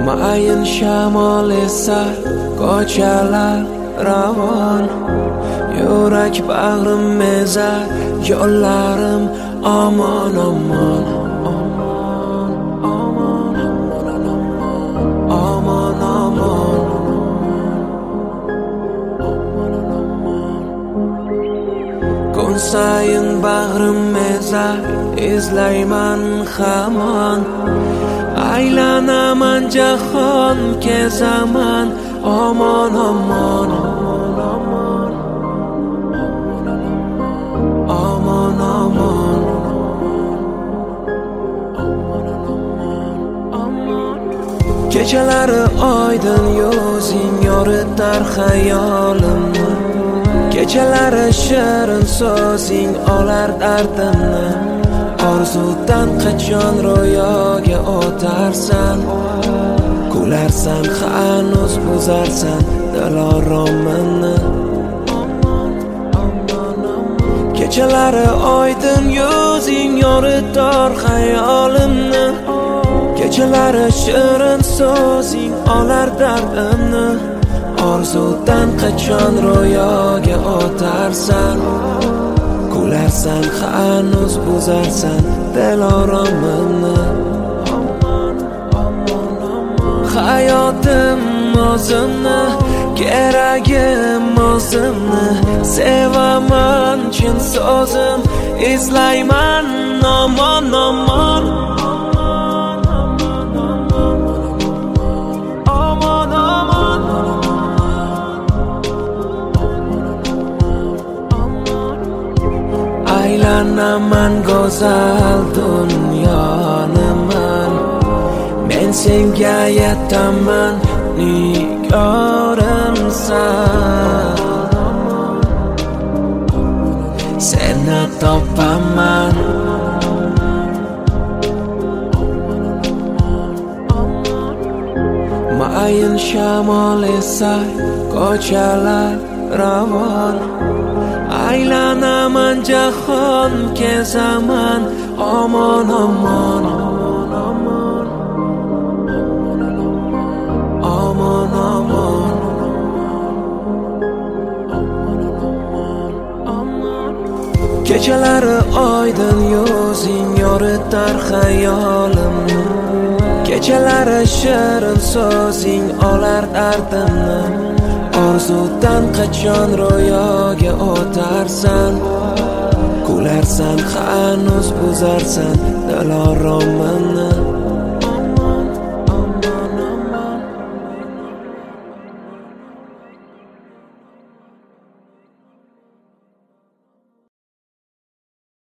mayin shamol esar ko'chalar ravon, yurak bag'rim ezar yo'llarim omon omon. Kun sayin bag'rim ezar izlayman hamon, aylanaman jahon kezaman omon omon omon omon. Kechalari oydin yuzing yoritar xayolimni, kechalari shirin so'zing olar dardimni. Orzudan qachon ro'yoga o'tarsan, kularsan hanuz buzarsan diloromimni. Kechalari oydin yuzing yoritar xayolimni, kechalari shirin so'zing olar dardimni. Orzudan qachon ro'yoga o'tarsan, kularsan hanuz buzarsan diloromimni. Hayotim o'zimni, keragim o'zimni, sevaman chin so'zim, izlayman omon omon. Aylanaman go'zal dunyoni man, men senga yetaman nigorimsan. Seni topaman mayin shamol esar ko'chalar ravon, aylanaman jahon kezaman omon omon omon omon. Kechalari oydin yuzing yoritar xayolimni, kechalari shirin so'zing olar dardimni. Orzudan qachon ro'yoga o'tarsan, kularsan hanuz buzarsan diloromimni.